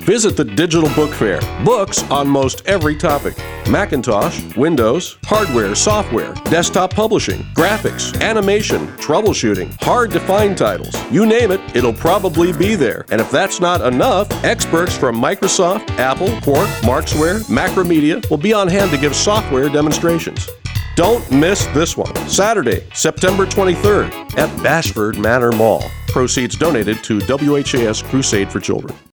Visit the Digital Book Fair. Books on most every topic. Macintosh, Windows, hardware, software, desktop publishing, graphics, animation, troubleshooting, hard-to-find titles. You name it, it'll probably be there. And if that's not enough, experts from Microsoft, Apple, Quark, Marksware, Macromedia will be on hand to give software demonstrations. Don't miss this one. Saturday, September 23rd at Bashford Manor Mall. Proceeds donated to WHAS Crusade for Children.